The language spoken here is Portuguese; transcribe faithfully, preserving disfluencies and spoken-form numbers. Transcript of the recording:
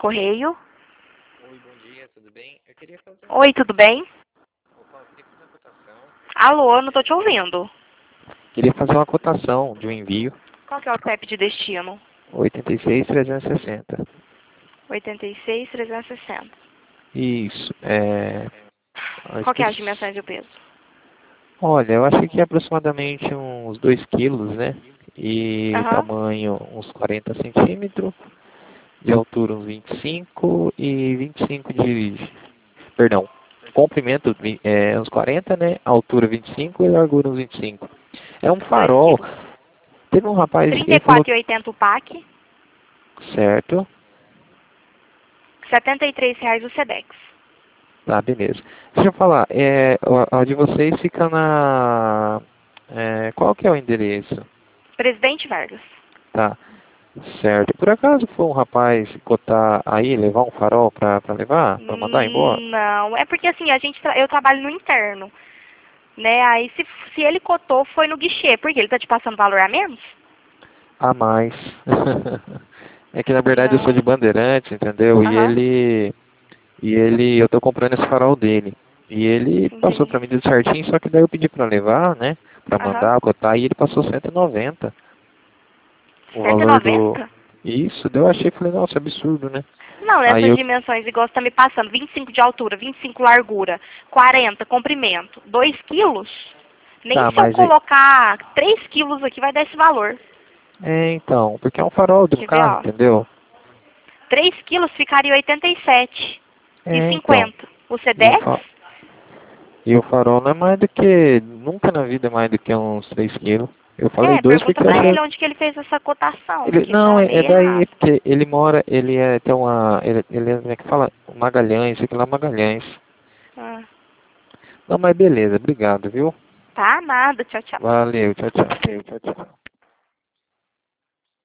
Correio. Oi, bom dia, tudo bem? Eu queria fazer uma... Oi, tudo bem? Opa, eu queria fazer uma cotação. Alô, não tô te ouvindo. Queria fazer uma cotação de um envio. Qual que é o C E P de destino? oitenta e seis, trezentos e sessenta. oitenta e seis, trezentos e sessenta. Isso, é... a Qual que é as especi- dimensões e o peso? Olha, eu acho que é aproximadamente uns dois quilos, né? E Aham. tamanho uns quarenta centímetros, de altura uns vinte e cinco e vinte e cinco de... Perdão, comprimento vi- é, uns quarenta, né? Altura vinte e cinco e largura uns vinte e cinco. É um dois farol. quilos. Teve um rapaz, trinta ele e falou, quatro e oitenta o P A C. certo, setenta e três reais o Sedex. tá, beleza. Deixa eu falar, é, a, a de vocês fica na... é, qual que é o endereço? Presidente Vargas. Tá, certo. Por acaso foi um rapaz cotar aí, levar um farol pra, pra levar, pra mandar embora? Hum, Não, é porque assim, a gente tra- eu trabalho no interno, né? Aí se, se ele cotou foi no guichê, porque ele tá te passando valor a menos? A mais. É que na verdade eu sou de Não. Bandeirantes, entendeu? E Aham, ele, e ele, eu tô comprando esse farol dele. E ele passou pra entendi. mim tudo certinho, só que daí eu pedi pra levar, né? Pra Aham. mandar, cotar, e ele passou cento e noventa. O cento e valor do... noventa? Isso, daí eu achei, falei, nossa, absurdo, né? Não, Aí nessas eu... dimensões, igual você tá me passando, vinte e cinco de altura, vinte e cinco largura, quarenta comprimento, dois quilos, nem Tá, se eu mas... e- colocar três quilos aqui vai dar esse valor. É, então, porque é um farol de um Quer ver, carro, ó? entendeu? três quilos ficaria oitenta e sete e É, então. cinquenta. O E o, Sedex? fa... e o farol não é mais do que... Nunca na vida é mais do que uns três quilos. Eu falei É, dois pergunta porque eu pra achei... ele onde que ele fez essa cotação, Ele, porque não, tá é, é meio daí, errado. porque ele mora, ele é, tem uma, ele, ele é, como é que fala? Magalhães, fica lá Magalhães. Ah, Não, mas beleza, obrigado, viu? tá nada, tchau, tchau. Valeu, tchau, tchau. Tchau, tchau.